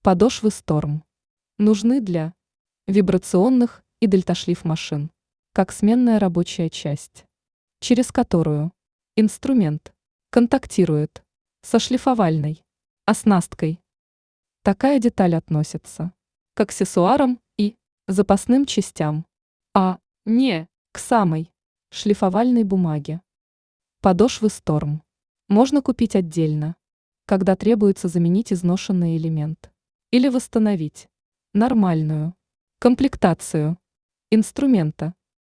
Подошвы Storm нужны для вибрационных и дельташлиф машин, как сменная рабочая часть, через которую инструмент контактирует со шлифовальной оснасткой. Такая деталь относится к аксессуарам и запасным частям, а не к самой шлифовальной бумаге. Подошвы Storm можно купить отдельно, когда требуется заменить изношенный элемент или восстановить нормальную комплектацию инструмента.